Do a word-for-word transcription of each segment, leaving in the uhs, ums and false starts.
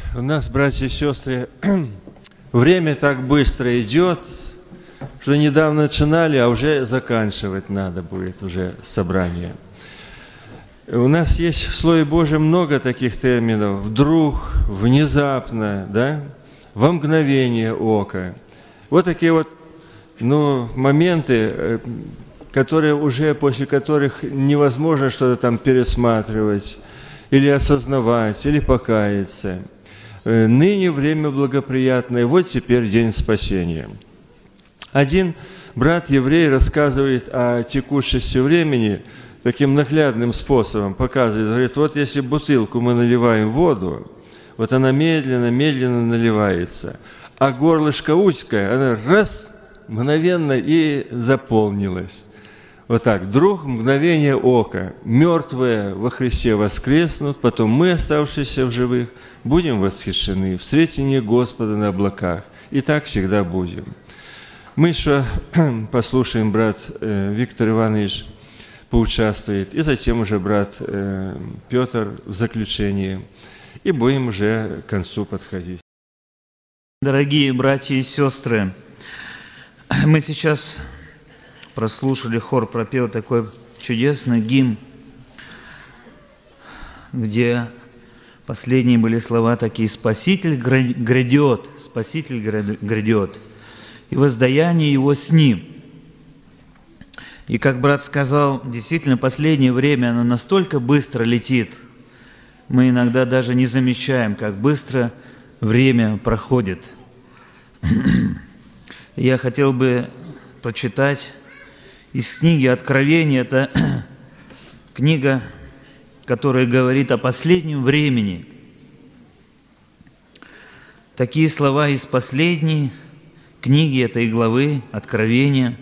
У нас, братья и сестры, время так быстро идет, что недавно начинали, а уже заканчивать надо будет уже собрание. У нас есть в Слове Божьем много таких терминов. Вдруг, внезапно, да, во мгновение ока. Вот такие вот, ну, моменты, которые уже, после которых невозможно что-то там пересматривать, или осознавать, или покаяться. Ныне время благоприятное, вот теперь день спасения. Один брат-еврей рассказывает о текущести времени таким наглядным способом, показывает, говорит, вот если бутылку мы наливаем воду, вот она медленно-медленно наливается, а горлышко узкое, она раз, мгновенно и заполнилась. Вот так, вдруг мгновение ока, мертвые во Христе воскреснут, потом мы, оставшиеся в живых, будем восхищены в встретении Господа на облаках. И так всегда будем. Мы еще послушаем, брат э, Виктор Иванович поучаствует, и затем уже брат э, Петр в заключении, и будем уже к концу подходить. Дорогие братья и сестры, мы сейчас прослушали, хор пропел такой чудесный гимн, где последние были слова такие: «Спаситель грядет, Спаситель грядет, и воздаяние Его с Ним». И как брат сказал, действительно, последнее время оно настолько быстро летит, мы иногда даже не замечаем, как быстро время проходит. Я хотел бы прочитать из книги Откровения. Это книга, которая говорит о последнем времени. Такие слова из последней книги этой главы Откровения,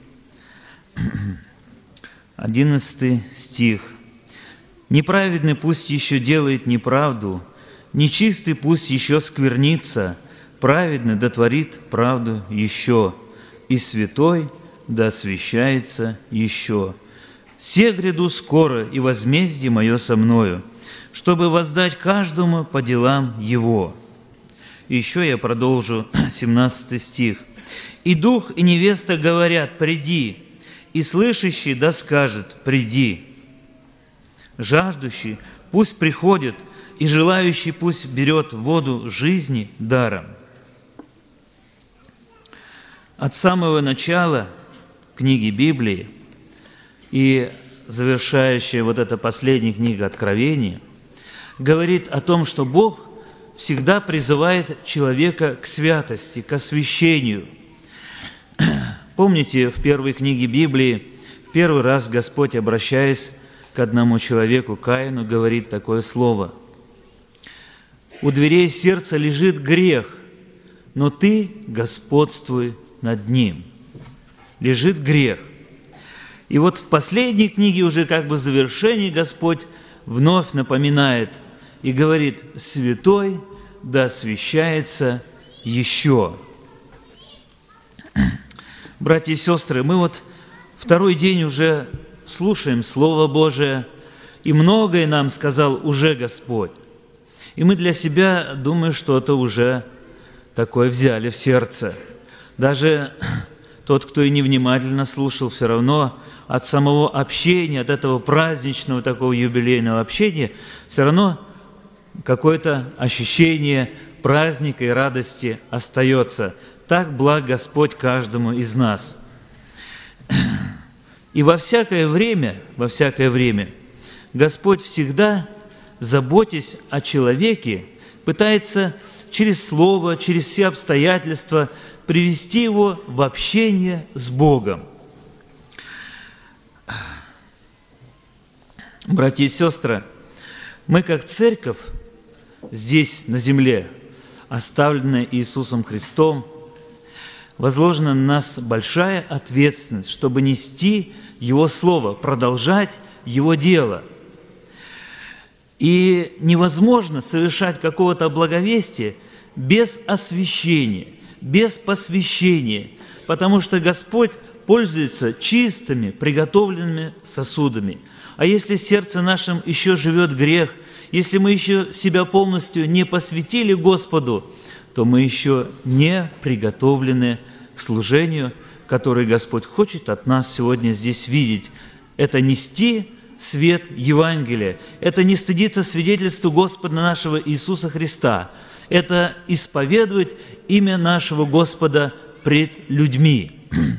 одиннадцатый стих. «Неправедный пусть еще делает неправду, нечистый пусть еще сквернится, праведный дотворит правду еще, и святой да освящается еще. Се гряду скоро, и возмездие мое со мною, чтобы воздать каждому по делам его». И еще я продолжу, семнадцатый стих. «И дух, и невеста говорят: приди, и слышащий да скажет: приди. Жаждущий пусть приходит, и желающий пусть берет воду жизни даром». От самого начала книги Библии и завершающая вот эта последняя книга Откровения говорит о том, что Бог всегда призывает человека к святости, к освящению. Помните, в первой книге Библии в первый раз Господь, обращаясь к одному человеку, Каину, говорит такое слово: «У дверей сердца лежит грех, но ты господствуй над ним». Лежит грех. И вот в последней книге, уже как бы в завершении, Господь вновь напоминает и говорит: «Святой да освящается еще». Братья и сестры, мы вот второй день уже слушаем Слово Божие, и многое нам сказал уже Господь. И мы для себя, думаю, что-то уже такое взяли в сердце. Даже тот, кто и невнимательно слушал, все равно от самого общения, от этого праздничного такого юбилейного общения, все равно какое-то ощущение праздника и радости остается. Так благ Господь каждому из нас. И во всякое время, во всякое время Господь всегда, заботясь о человеке, пытается через слово, через все обстоятельства привести его в общение с Богом. Братья и сестры, мы как церковь здесь, на земле, оставленная Иисусом Христом, возложена на нас большая ответственность, чтобы нести Его Слово, продолжать Его дело. И невозможно совершать какого-то благовестия без освящения, без посвящения, потому что Господь пользуется чистыми, приготовленными сосудами. А если в сердце нашем еще живет грех, Если мы еще себя полностью не посвятили Господу, то мы еще не приготовлены к служению, которое Господь хочет от нас сегодня здесь видеть. Это нести свет Евангелия, это не стыдиться свидетельству Господа нашего Иисуса Христа, это исповедовать имя нашего Господа пред людьми.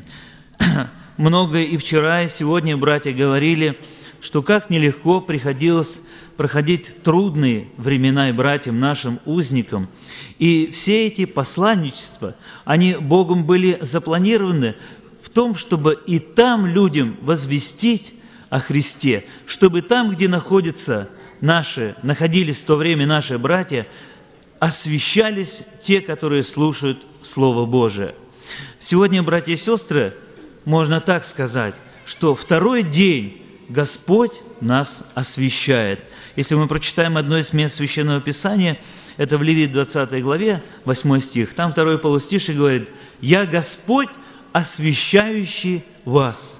Много и вчера, и сегодня братья говорили, что как нелегко приходилось проходить трудные времена и братьям нашим узникам. И все эти посланничества, они Богом были запланированы в том, чтобы и там людям возвестить о Христе, чтобы там, где находятся наши, находились в то время наши братья, освящались те, которые слушают Слово Божие. Сегодня, братья и сестры, можно так сказать, что второй день Господь нас освящает. Если мы прочитаем одно из мест Священного Писания, это в Левит двадцатой главе, восьмой стих, там второй полустиший говорит: «Я Господь, освящающий вас».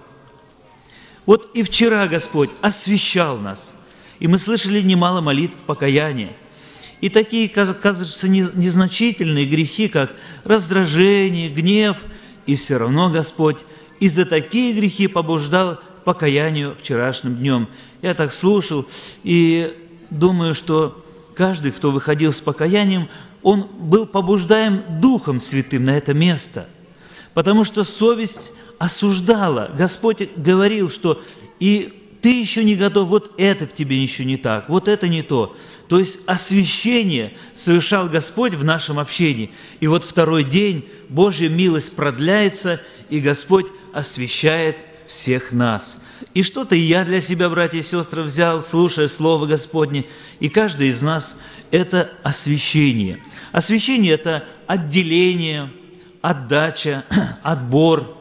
Вот и вчера Господь освящал нас, и мы слышали немало молитв покаяния. И такие, кажется, незначительные грехи, как раздражение, гнев, и все равно Господь и за такие грехи побуждал к покаянию вчерашним днем. Я так слушал и думаю, что каждый, кто выходил с покаянием, он был побуждаем Духом Святым на это место, потому что совесть осуждала. Господь говорил, что и ты еще не готов, вот это к тебе еще не так, вот это не то. То есть освящение совершал Господь в нашем общении. И вот второй день Божья милость продляется, и Господь освящает всех нас. И что-то и я для себя, братья и сестры, взял, слушая Слово Господне, и каждый из нас – это освящение. Освящение – это отделение, отдача, отбор.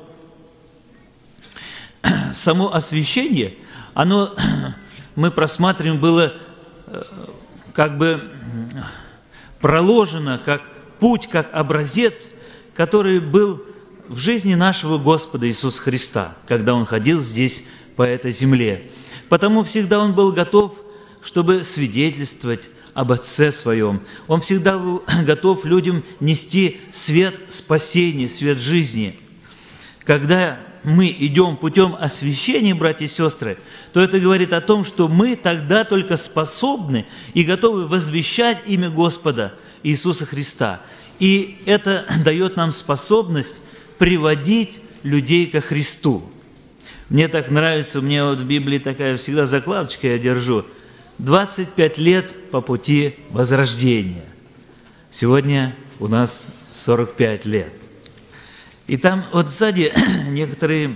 Само освящение, оно, мы просматриваем, было как бы проложено как путь, как образец, который был в жизни нашего Господа Иисуса Христа, когда Он ходил здесь по этой земле. Потому всегда Он был готов, чтобы свидетельствовать об Отце Своем. Он всегда был готов людям нести свет спасения, свет жизни. Когда мы идем путем освящения, братья и сестры, то это говорит о том, что мы тогда только способны и готовы возвещать имя Господа Иисуса Христа. И это дает нам способность приводить людей ко Христу. Мне так нравится, у меня вот в Библии такая всегда закладочка я держу. двадцать пять лет по пути возрождения. Сегодня у нас сорок пять лет. И там вот сзади некоторые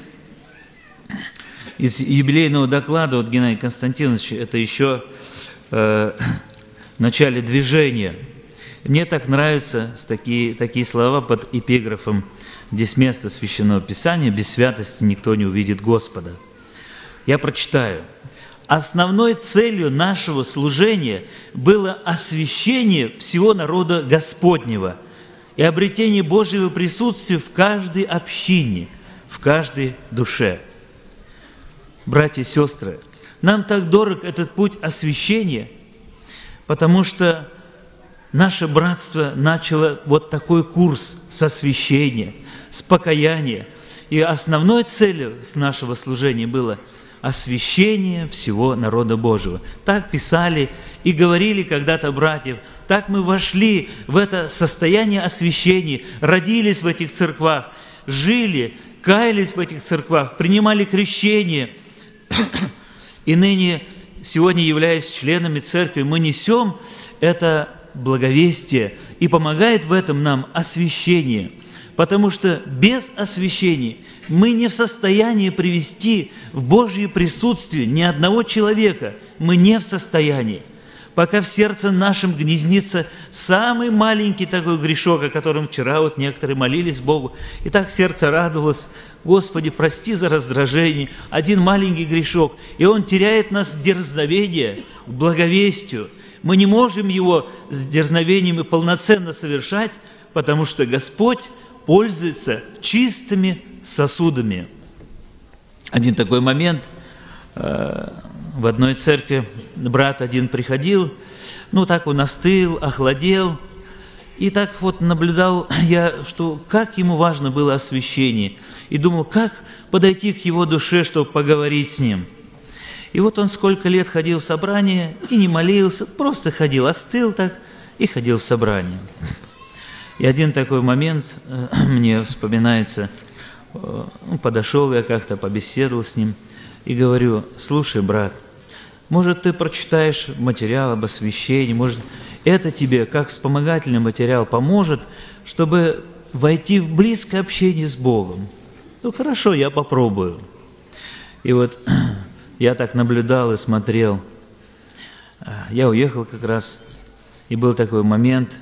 из юбилейного доклада от Геннадия Константиновича, это еще э, в начале движения. Мне так нравятся такие, такие слова под эпиграфом: «Здесь место Священного Писания, без святости никто не увидит Господа». Я прочитаю. «Основной целью нашего служения было освящение всего народа Господнего и обретение Божьего присутствия в каждой общине, в каждой душе». Братья и сестры, нам так дорог этот путь освящения, потому что наше братство начало вот такой курс с освящения, с покаяния. И основной целью нашего служения было освящение всего народа Божьего. Так писали и говорили когда-то братьев. Так мы вошли в это состояние освящения, родились в этих церквах, жили, каялись в этих церквах, принимали крещение. И ныне, сегодня, являясь членами церкви, мы несем это благовестие, и помогает в этом нам освящение. Потому что без освящения мы не в состоянии привести в Божье присутствие ни одного человека. Мы не в состоянии. Пока в сердце нашем гнездится самый маленький такой грешок, о котором вчера вот некоторые молились Богу, и так сердце радовалось: Господи, прости за раздражение, один маленький грешок, и он теряет нас дерзновение к благовестию. Мы не можем его с дерзновением и полноценно совершать, потому что Господь пользуется чистыми сосудами. Один такой момент. В одной церкви брат один приходил ну так он остыл, охладел. И так вот наблюдал я, что как ему важно было освящение. И думал, как подойти к его душе, чтобы поговорить с ним. И вот он сколько лет ходил в собрание и не молился, просто ходил, остыл так и ходил в собрание. И один такой момент мне вспоминается. Подошел я как-то, побеседовал с ним и говорю: слушай, брат, может, ты прочитаешь материал об освящении, может, это тебе, как вспомогательный материал, поможет, чтобы войти в близкое общение с Богом. Ну, хорошо, я попробую. И вот я так наблюдал и смотрел. Я уехал как раз, и был такой момент,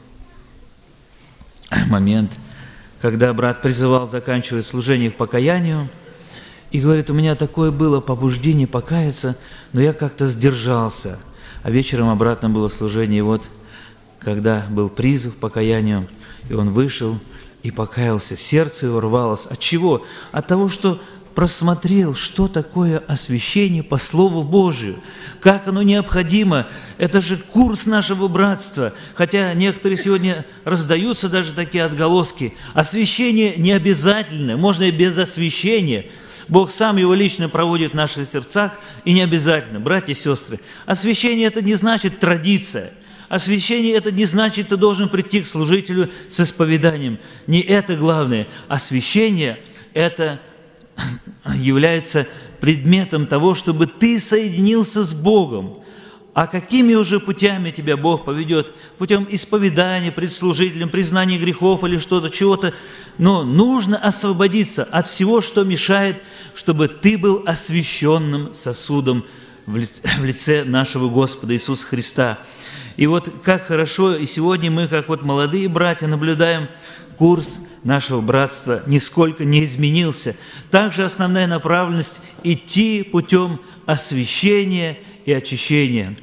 момент, когда брат призывал заканчивать служение к покаянию, и говорит, у меня такое было побуждение покаяться, но я как-то сдержался. А вечером обратно было служение, и вот, когда был призыв к покаянию, и он вышел и покаялся, сердце его рвалось. От чего? От того, что просмотрел, что такое освящение по Слову Божию, как оно необходимо. Это же курс нашего братства. Хотя некоторые сегодня раздаются даже такие отголоски. Освящение не обязательно, можно и без освящения. Бог сам его лично проводит в наших сердцах, и не обязательно. Братья и сестры, освящение – это не значит традиция. Освящение – это не значит, ты должен прийти к служителю с исповеданием. Не это главное. Освящение – это является предметом того, чтобы ты соединился с Богом. А какими уже путями тебя Бог поведет? Путем исповедания пред служителем, признания грехов или что-то, чего-то. Но нужно освободиться от всего, что мешает, чтобы ты был освященным сосудом в лице, в лице нашего Господа Иисуса Христа. И вот как хорошо, и сегодня мы, как вот молодые братья, наблюдаем курс нашего братства нисколько не изменился. Также основная направленность – идти путем освящения и очищения.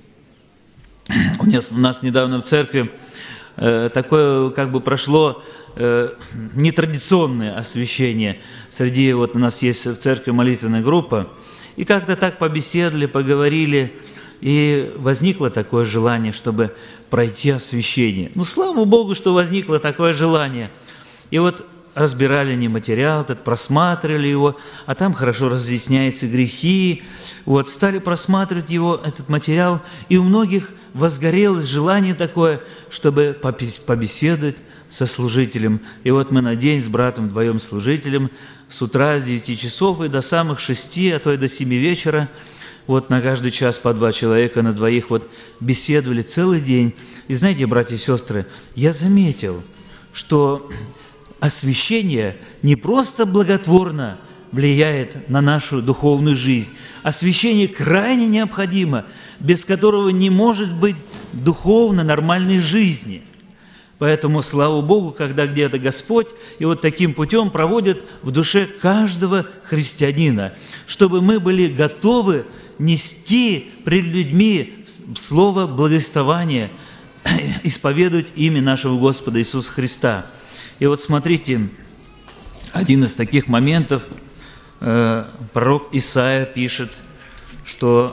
У нас, у нас недавно в церкви э, такое как бы прошло э, нетрадиционное освящение. Среди, вот у нас есть в церкви молитвенная группа, и как-то так побеседовали, поговорили, и возникло такое желание, чтобы пройти освящение. Ну, слава Богу, что возникло такое желание. И вот разбирали не материал этот, просматривали его, а там хорошо разъясняются грехи. Вот, стали просматривать его, этот материал, и у многих возгорелось желание такое, чтобы побеседовать со служителем. И вот мы на день с братом вдвоем служителем с утра с девяти часов и до самых шести, а то и до семи вечера, вот на каждый час по два человека, на двоих вот беседовали целый день. И знаете, братья и сестры, я заметил, что освящение не просто благотворно влияет на нашу духовную жизнь. Освящение крайне необходимо, без которого не может быть духовно нормальной жизни. Поэтому, слава Богу, когда где-то Господь и вот таким путем проводит в душе каждого христианина, чтобы мы были готовы нести пред людьми слово благовествования, исповедовать имя нашего Господа Иисуса Христа. И вот смотрите, один из таких моментов, э, пророк Исаия пишет, что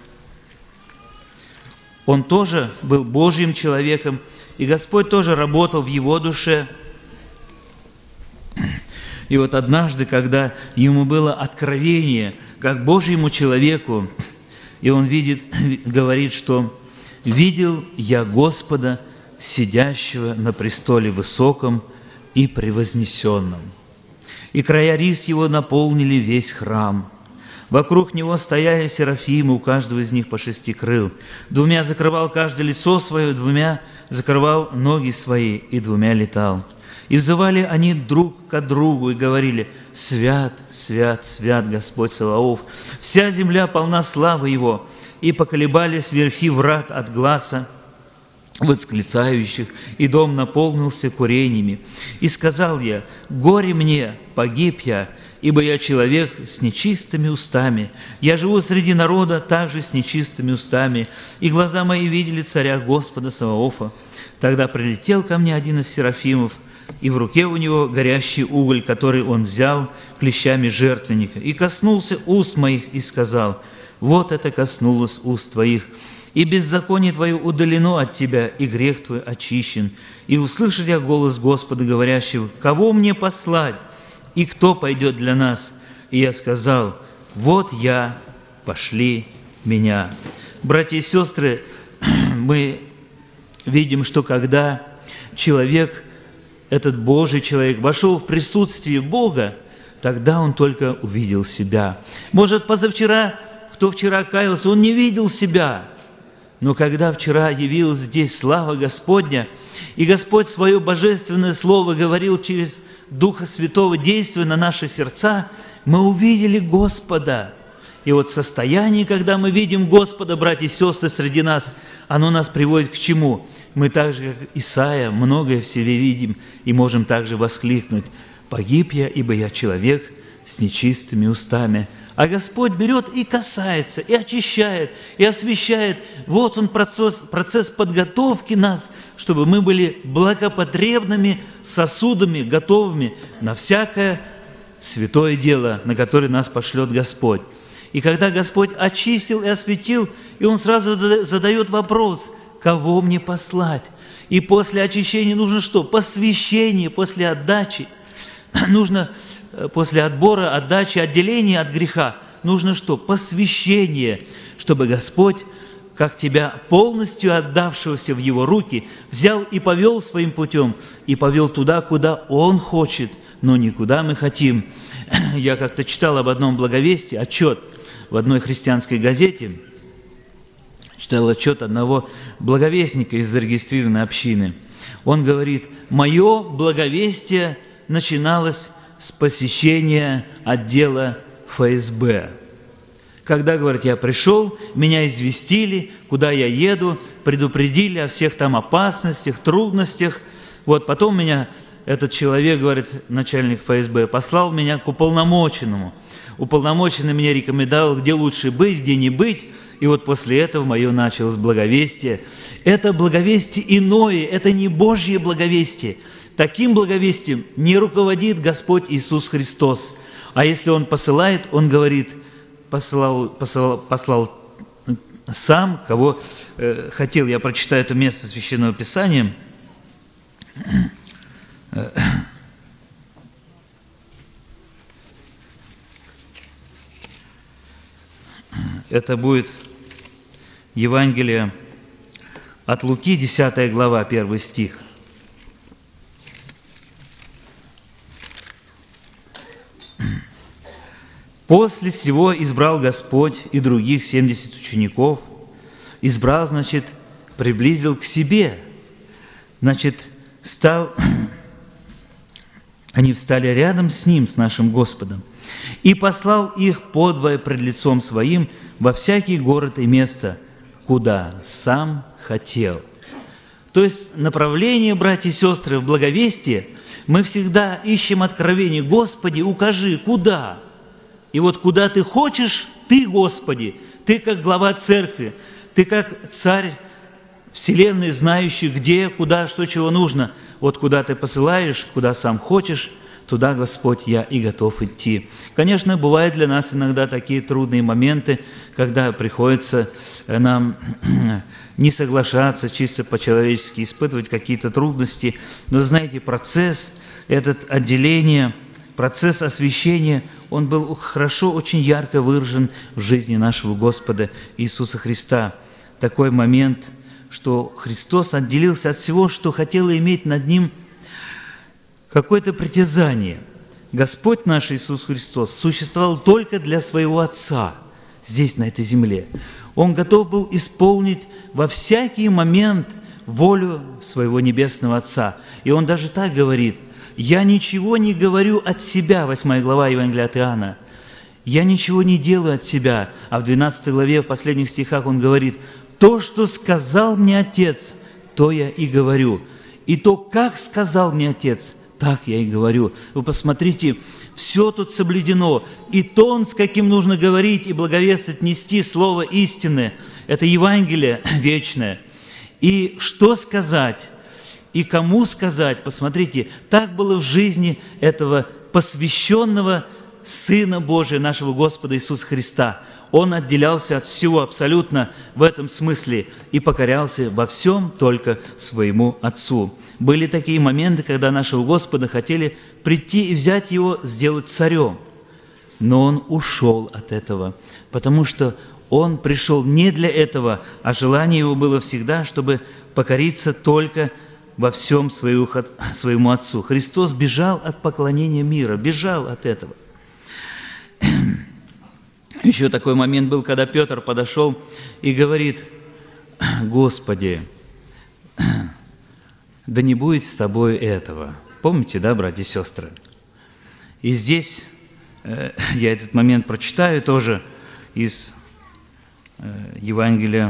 он тоже был Божьим человеком, и Господь тоже работал в его душе. И вот однажды, когда ему было откровение, как Божьему человеку, и он видит, говорит, что «видел я Господа, сидящего на престоле высоком и превознесенном. И края рис его наполнили весь храм. Вокруг него стояли серафимы, у каждого из них по шести крыл. Двумя закрывал каждое лицо свое, двумя закрывал ноги свои, и двумя летал. И взывали они друг к другу и говорили: «Свят, свят, свят Господь Саваоф, вся земля полна славы Его». И поколебались верхи врат от гласа восклицающих, и дом наполнился курениями. И сказал я: «Горе мне, погиб я, ибо я человек с нечистыми устами. Я живу среди народа также с нечистыми устами, и глаза мои видели царя Господа Саваофа». Тогда прилетел ко мне один из серафимов, и в руке у него горящий уголь, который он взял клещами жертвенника, и коснулся уст моих, и сказал: «Вот это коснулось уст твоих, и беззаконие твое удалено от тебя, и грех твой очищен. И услышал я голос Господа, говорящего: кого мне послать, и кто пойдет для нас? И я сказал: вот я, пошли меня». Братья и сестры, мы видим, что когда человек, этот Божий человек, вошел в присутствие Бога, тогда он только увидел себя. Может, позавчера, кто вчера каялся, он не видел себя. Но когда вчера явилась здесь слава Господня, и Господь свое божественное слово говорил через Духа Святого, действуя на наши сердца, мы увидели Господа. И вот состояние, когда мы видим Господа, братья и сестры, среди нас, оно нас приводит к чему? Мы так же, как Исаия, многое в себе видим и можем также воскликнуть: «Погиб я, ибо я человек с нечистыми устами». А Господь берет и касается, и очищает, и освящает. Вот Он процесс, процесс подготовки нас, чтобы мы были благопотребными сосудами, готовыми на всякое святое дело, на которое нас пошлет Господь. И когда Господь очистил и осветил, и Он сразу задает вопрос: кого мне послать? И после очищения нужно что? Посвящение, после отдачи. Нужно после отбора, отдачи, отделения от греха. Нужно что? Посвящение, чтобы Господь, как тебя, полностью отдавшегося в Его руки, взял и повел своим путем, и повел туда, куда Он хочет, но не куда мы хотим. Я как-то читал об одном благовестии, отчет в одной христианской газете, читал отчет одного благовестника из зарегистрированной общины. Он говорит: «Мое благовестие начиналось с посещения отдела эф эс бэ. Когда, говорит, я пришел, меня известили, куда я еду, предупредили о всех там опасностях, трудностях. Вот потом меня этот человек, говорит, начальник эф эс бэ, послал меня к уполномоченному. Уполномоченный меня рекомендовал, где лучше быть, где не быть. И вот после этого мое началось благовестие. Это благовестие иное, это не Божье благовестие. Таким благовестием не руководит Господь Иисус Христос. А если Он посылает, Он говорит: послал, послал, послал сам, кого э, хотел. Я прочитаю это место Священного Писания. Это будет Евангелие от Луки, десятая глава, первый стих. «После сего избрал Господь и других семьдесят учеников». Избрал, значит, приблизил к себе. Значит, стал... Они встали рядом с Ним, с нашим Господом. «И послал их подвое пред лицом Своим во всякий город и место, куда сам хотел». То есть направление, братья и сестры, в благовестие мы всегда ищем откровение. Господи, укажи, куда? И вот куда Ты хочешь, Ты, Господи, Ты как глава церкви, Ты как царь вселенной, знающий, где, куда, что, чего нужно. Вот куда Ты посылаешь, куда сам хочешь, туда, Господь, я и готов идти. Конечно, бывают для нас иногда такие трудные моменты, когда приходится нам не соглашаться, чисто по-человечески испытывать какие-то трудности. Но, знаете, процесс, этот отделение, процесс освящения, он был хорошо, очень ярко выражен в жизни нашего Господа Иисуса Христа. Такой момент, что Христос отделился от всего, что хотело иметь над Ним какое-то притязание. Господь наш Иисус Христос существовал только для Своего Отца здесь, на этой земле. Он готов был исполнить во всякий момент волю Своего Небесного Отца. И Он даже так говорит: «Я ничего не говорю от себя», восьмая глава Евангелия от Иоанна. «Я ничего не делаю от себя». А в двенадцатой главе, в последних стихах Он говорит: «То, что сказал мне Отец, то я и говорю. И то, как сказал мне Отец, так я и говорю». Вы посмотрите, все тут соблюдено. И тон, с каким нужно говорить и благовествовать, нести слово истины, это Евангелие вечное. И что сказать, и кому сказать, посмотрите, так было в жизни этого посвященного Сына Божия, нашего Господа Иисуса Христа. Он отделялся от всего абсолютно в этом смысле и покорялся во всем только своему Отцу. Были такие моменты, когда нашего Господа хотели прийти и взять Его, сделать царем. Но Он ушел от этого, потому что Он пришел не для этого, а желание Его было всегда, чтобы покориться только во всем своему Отцу. Христос бежал от поклонения мира, бежал от этого. Еще такой момент был, когда Петр подошел и говорит: «Господи, да не будет с тобой этого». Помните, да, братья и сестры? И здесь э, я этот момент прочитаю тоже из э, Евангелия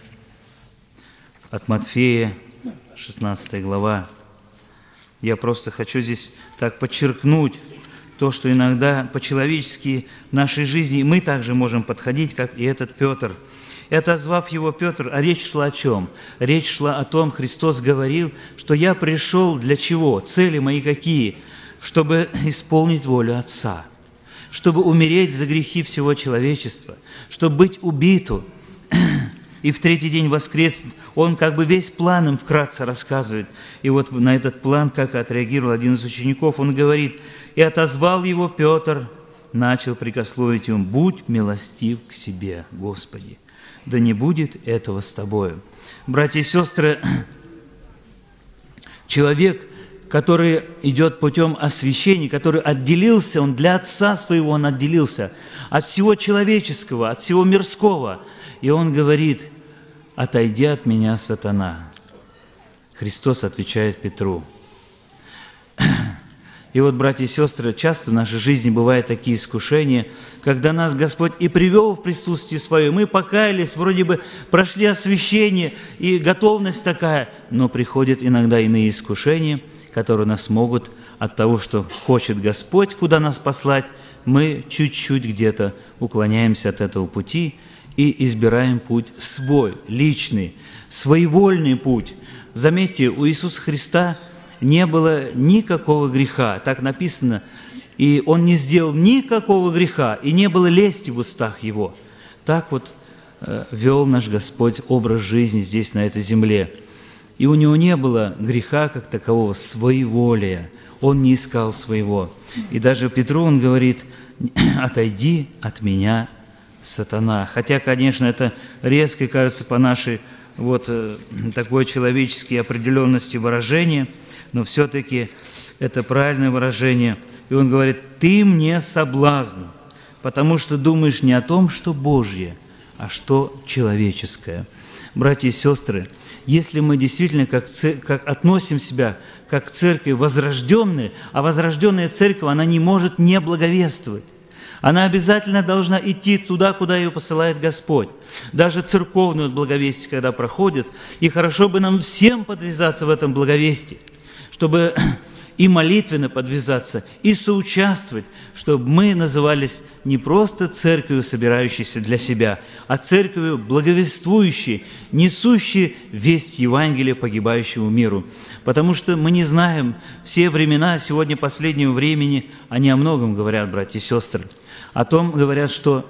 от Матфея, шестнадцатая глава. Я просто хочу здесь так подчеркнуть то, что иногда по-человечески в нашей жизни мы также можем подходить, как и этот Петр. И отозвав его Петр, а речь шла о чем? Речь шла о том, Христос говорил, что я пришел для чего? Цели мои какие? Чтобы исполнить волю Отца, чтобы умереть за грехи всего человечества, чтобы быть убиту и в третий день воскреснуть. Он как бы весь план им вкратце рассказывает. И вот на этот план, как отреагировал один из учеников, он говорит: «И отозвал его Петр, начал прикословить ему: будь милостив к себе, Господи, да не будет этого с тобою». Братья и сестры, человек, который идет путем освящения, который отделился, он для Отца своего, он отделился от всего человеческого, от всего мирского. И он говорит: «Отойди от меня, сатана». Христос отвечает Петру. И вот, братья и сестры, часто в нашей жизни бывают такие искушения, когда нас Господь и привел в присутствие Свое, мы покаялись, вроде бы прошли освящение и готовность такая, но приходят иногда иные искушения, которые нас могут от того, что хочет Господь, куда нас послать, мы чуть-чуть где-то уклоняемся от этого пути и избираем путь свой, личный, своевольный путь. Заметьте, у Иисуса Христа не было никакого греха, так написано, и Он не сделал никакого греха, и не было лести в устах Его. Так вот э, вел наш Господь образ жизни здесь, на этой земле. И у Него не было греха как такового, своеволия. Он не искал своего. И даже Петру Он говорит: «Отойди от меня, сатана». Хотя, конечно, это резко кажется по нашей вот э, такой человеческой определенности выражения, но все-таки это правильное выражение. И он говорит: «Ты мне соблазн, потому что думаешь не о том, что Божье, а что человеческое». Братья и сестры, если мы действительно как, как относим себя как к церкви возрожденной, а возрожденная церковь, она не может не благовествовать. Она обязательно должна идти туда, куда ее посылает Господь. Даже церковное благовестие, когда проходит, и хорошо бы нам всем подвязаться в этом благовестии, чтобы и молитвенно подвязаться, и соучаствовать, чтобы мы назывались не просто церковью, собирающейся для себя, а церковью благовествующей, несущей весть Евангелия погибающему миру. Потому что мы не знаем, все времена сегодня последнего времени, они о многом говорят, братья и сестры. О том говорят, что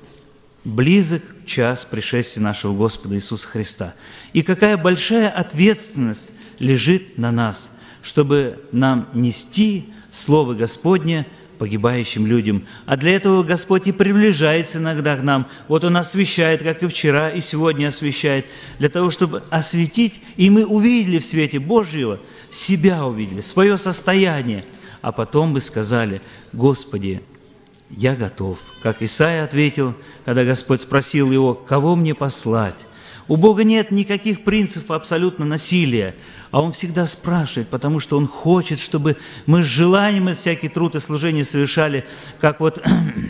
близок час пришествия нашего Господа Иисуса Христа. И какая большая ответственность лежит на нас, чтобы нам нести Слово Господне погибающим людям. А для этого Господь и приближается иногда к нам. Вот Он освящает, как и вчера, и сегодня освящает, для того, чтобы осветить, и мы увидели в свете Божьего, себя увидели, свое состояние. А потом бы сказали: «Господи, я готов». Как Исаия ответил, когда Господь спросил его: «Кого мне послать?» У Бога нет никаких принципов абсолютно насилия, а Он всегда спрашивает, потому что Он хочет, чтобы мы с желанием всякий труд и служение совершали, как вот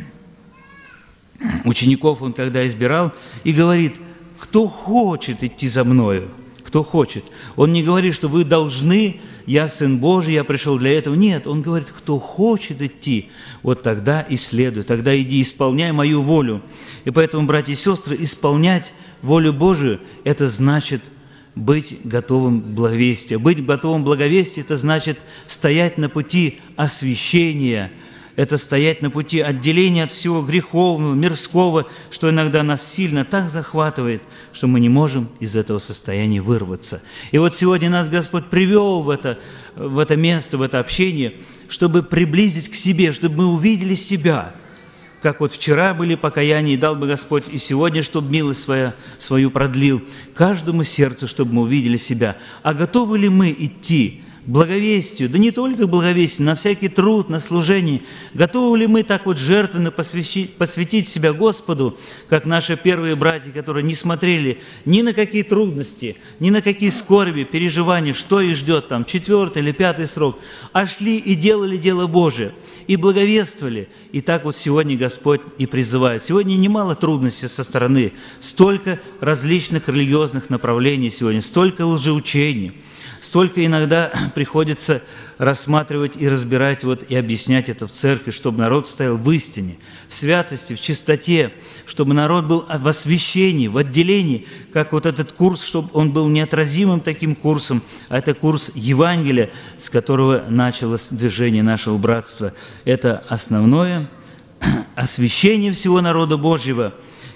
учеников Он когда избирал, и говорит: кто хочет идти за Мною, кто хочет. Он не говорит, что вы должны, я Сын Божий, я пришел для этого. Нет, Он говорит: кто хочет идти, вот тогда и следуй, тогда иди, исполняй мою волю. И поэтому, братья и сестры, исполнять волю Божию – это значит быть готовым к благовестию. Быть готовым к благовестию – это значит стоять на пути освящения, Это стоять на пути отделения от всего греховного, мирского, что иногда нас сильно так захватывает, что мы не можем из этого состояния вырваться. И вот сегодня нас Господь привел в это, в это место, в это общение, чтобы приблизить к себе, чтобы мы увидели себя. Как вот вчера были покаяния, и дал бы Господь и сегодня, чтобы милость своя, свою продлил каждому сердцу, чтобы мы увидели себя. А готовы ли мы идти к благовестию, да не только к благовестию, на всякий труд, на служение? Готовы ли мы так вот жертвенно посвятить, посвятить себя Господу, как наши первые братья, которые не смотрели ни на какие трудности, ни на какие скорби, переживания, что их ждет там, четвертый или пятый срок, а шли и делали дело Божие, и благовествовали. И так вот сегодня Господь и призывает. Сегодня немало трудностей со стороны, столько различных религиозных направлений сегодня, столько лжеучений, столько иногда приходится рассматривать и разбирать вот, и объяснять это в церкви, чтобы народ стоял в истине, в святости, в чистоте, чтобы народ был в освящении, в отделении, как вот этот курс, чтобы он был неотразимым таким курсом, а это курс Евангелия, с которого началось движение нашего братства. Это основное освящение всего народа Божьего,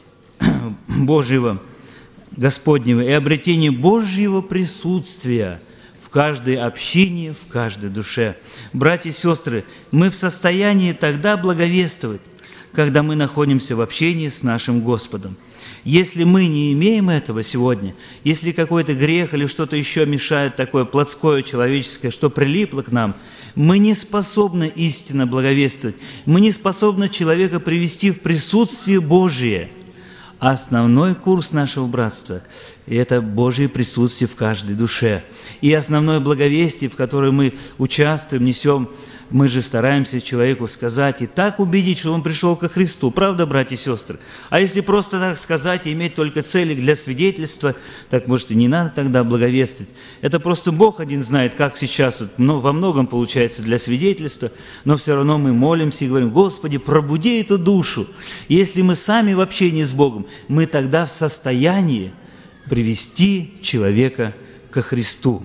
Божьего, Господнего и обретение Божьего присутствия в каждой общине, в каждой душе. Братья и сестры, мы в состоянии тогда благовествовать, когда мы находимся в общении с нашим Господом. Если мы не имеем этого сегодня, если какой-то грех или что-то еще мешает такое плотское, человеческое, что прилипло к нам, мы не способны истинно благовествовать, мы не способны человека привести в присутствие Божие. А основной курс нашего братства – это Божье присутствие в каждой душе. И основное благовестие, в которое мы участвуем, несем, мы же стараемся человеку сказать и так убедить, что он пришел ко Христу. Правда, братья и сестры? А если просто так сказать и иметь только цели для свидетельства, так, может, и не надо тогда благовествовать. Это просто Бог один знает, как сейчас но во многом получается для свидетельства, но все равно мы молимся и говорим: Господи, пробуди эту душу. Если мы сами в общении с Богом, мы тогда в состоянии привести человека ко Христу.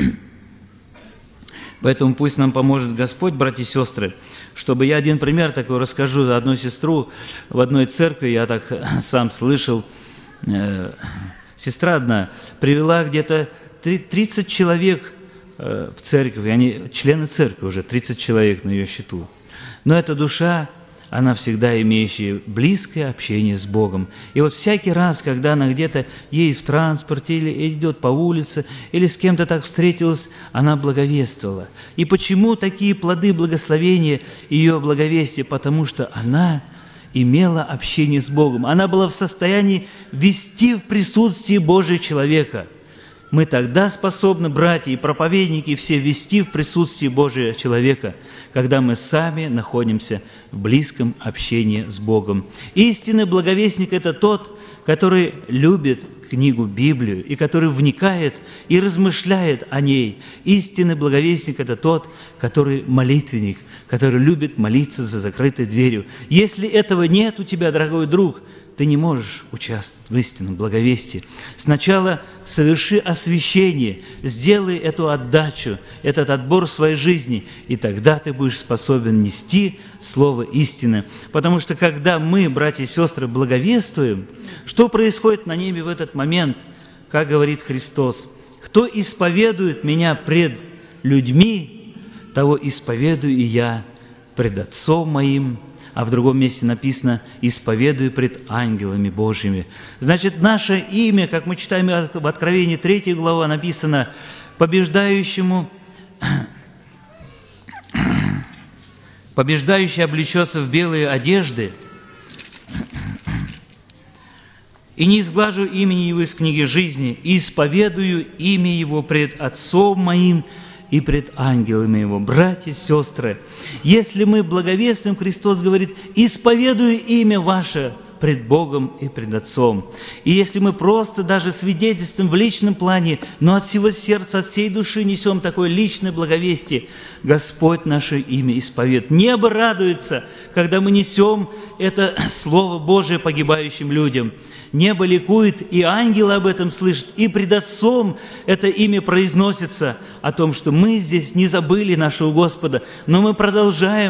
Поэтому пусть нам поможет Господь, братья и сестры, чтобы я один пример такой расскажу. Одну сестру в одной церкви, я так сам слышал, э, сестра одна привела где-то тридцать человек э, в церковь, они члены церкви уже, тридцать человек на ее счету. Но эта душа, она всегда имеющая близкое общение с Богом. И вот всякий раз, когда она где-то едет в транспорте или идет по улице, или с кем-то так встретилась, она благовествовала. И почему такие плоды благословения ее благовестия? Потому что она имела общение с Богом. Она была в состоянии вести в присутствии Божия человека. Мы тогда способны, братья и проповедники, все вести в присутствии Божия человека, когда мы сами находимся в близком общении с Богом. Истинный благовестник – это тот, который любит книгу Библию и который вникает и размышляет о ней. Истинный благовестник – это тот, который молитвенник, который любит молиться за закрытой дверью. Если этого нет у тебя, дорогой друг, ты не можешь участвовать в истинном благовестии. Сначала соверши освящение, сделай эту отдачу, этот отбор своей жизни, и тогда ты будешь способен нести слово истины. Потому что когда мы, братья и сестры, благовествуем, что происходит на небе в этот момент? Как говорит Христос: «Кто исповедует Меня пред людьми, того исповедую и Я пред Отцом Моим». А в другом месте написано: «Исповедую пред ангелами Божьими». Значит, наше имя, как мы читаем в Откровении третьей глава, написано: «Побеждающему, побеждающий облечется в белые одежды, и не изглажу имени Его из книги жизни, и исповедую имя Его пред Отцом Моим и пред ангелами Его». Братья, сестры, если мы благовествуем, Христос говорит: «Исповедую имя ваше пред Богом и пред Отцом». И если мы просто даже свидетельствуем в личном плане, но от всего сердца, от всей души несем такое личное благовестие, Господь наше имя исповедует. Небо радуется, когда мы несем это Слово Божие погибающим людям. Небо ликует, и ангелы об этом слышат, и пред Отцом это имя произносится, о том, что мы здесь не забыли нашего Господа, но мы продолжаем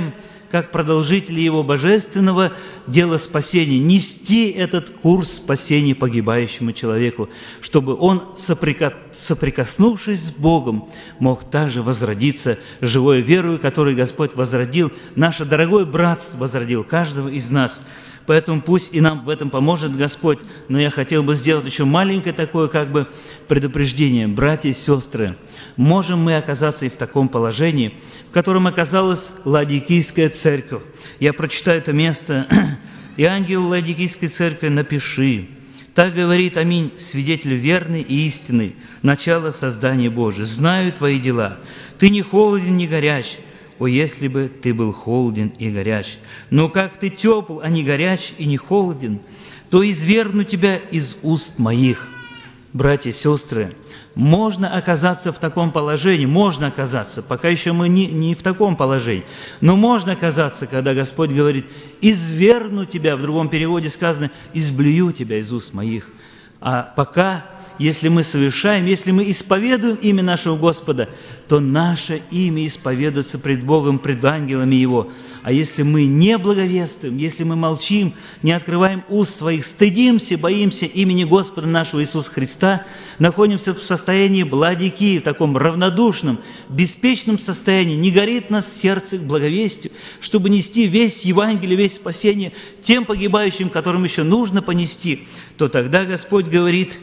как продолжители Его божественного дела спасения, нести этот курс спасения погибающему человеку, чтобы он, соприкоснувшись с Богом, мог также возродиться живой верою, которую Господь возродил, наше дорогое братство возродил каждого из нас. Поэтому пусть и нам в этом поможет Господь. Но я хотел бы сделать еще маленькое такое как бы предупреждение. Братья и сестры, можем мы оказаться и в таком положении, в котором оказалась Ладикийская церковь. Я прочитаю это место. «И ангел Ладикийской церкви напиши. Так говорит, аминь, свидетель верный и истинный, начало создания Божия. Знаю твои дела. Ты не холоден, не горяч. О, если бы ты был холоден и горяч! Но как ты тепл, а не горяч и не холоден, то извергну тебя из уст моих». Братья и сестры, можно оказаться в таком положении, можно оказаться, пока еще мы не, не в таком положении, но можно оказаться, когда Господь говорит: «Извергну тебя», в другом переводе сказано: «Изблюю тебя из уст моих». А пока, если мы совершаем, если мы исповедуем имя нашего Господа, то наше имя исповедуется пред Богом, пред ангелами Его. А если мы не благовествуем, если мы молчим, не открываем уст своих, стыдимся, боимся имени Господа нашего Иисуса Христа, находимся в состоянии Ладикии, в таком равнодушном, беспечном состоянии, не горит нас сердце к благовестию, чтобы нести весь Евангелие, весь спасение тем погибающим, которым еще нужно понести, то тогда Господь говорит: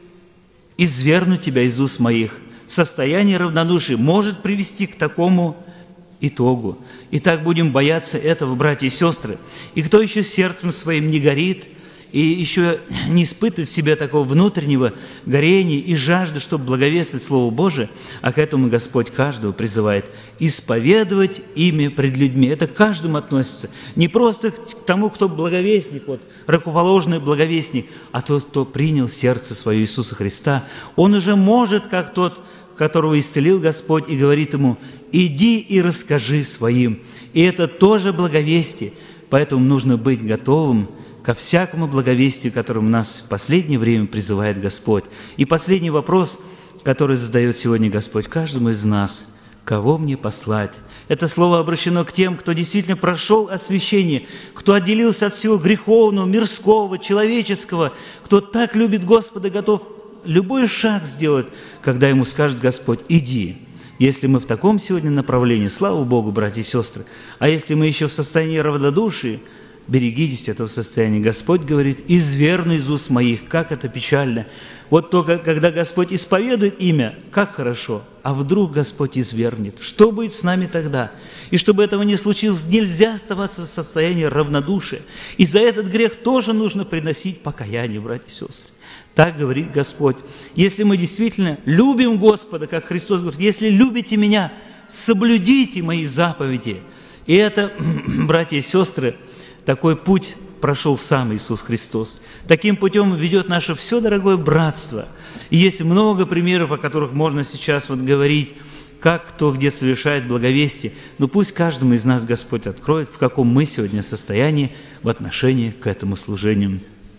«Извергну тебя из уст моих». Состояние равнодушия может привести к такому итогу. Итак, будем бояться этого, братья и сестры. И кто еще сердцем своим не горит, и еще не испытывает в себе такого внутреннего горения и жажды, чтобы благовествовать Слово Божие, а к этому Господь каждого призывает исповедовать имя пред людьми. Это к каждому относится. Не просто к тому, кто благовестник, вот, рукоположенный благовестник, а тот, кто принял сердце свое Иисуса Христа. Он уже может, как тот, которого исцелил Господь, и говорит ему: «Иди и расскажи своим». И это тоже благовестие. Поэтому нужно быть готовым ко всякому благовестию, которым нас в последнее время призывает Господь. И последний вопрос, который задает сегодня Господь каждому из нас: «Кого мне послать?» Это слово обращено к тем, кто действительно прошел освящение, кто отделился от всего греховного, мирского, человеческого, кто так любит Господа, готов любой шаг сделать, когда ему скажет Господь: «Иди». Если мы в таком сегодня направлении, слава Богу, братья и сестры. А если мы еще в состоянии равнодушия, берегитесь этого состояния. Господь говорит: «Извергну из уст моих». Как это печально. Вот только когда Господь исповедует имя, как хорошо. А вдруг Господь извергнет? Что будет с нами тогда? И чтобы этого не случилось, нельзя оставаться в состоянии равнодушия. И за этот грех тоже нужно приносить покаяние, братья и сестры. Так говорит Господь. Если мы действительно любим Господа, как Христос говорит: «Если любите Меня, соблюдите Мои заповеди». И это, братья и сестры, такой путь прошел сам Иисус Христос. Таким путем ведет наше все дорогое братство. И есть много примеров, о которых можно сейчас вот говорить, как кто где совершает благовестие. Но пусть каждому из нас Господь откроет, в каком мы сегодня состоянии в отношении к этому служению.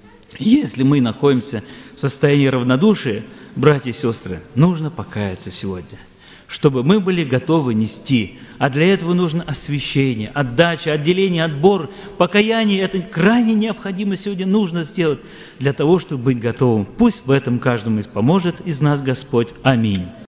Если мы находимся в состоянии равнодушия, братья и сестры, нужно покаяться сегодня, чтобы мы были готовы нести. А для этого нужно освящение, отдача, отделение, отбор, покаяние. Это крайне необходимо сегодня нужно сделать для того, чтобы быть готовым. Пусть в этом каждому из поможет из нас Господь. Аминь.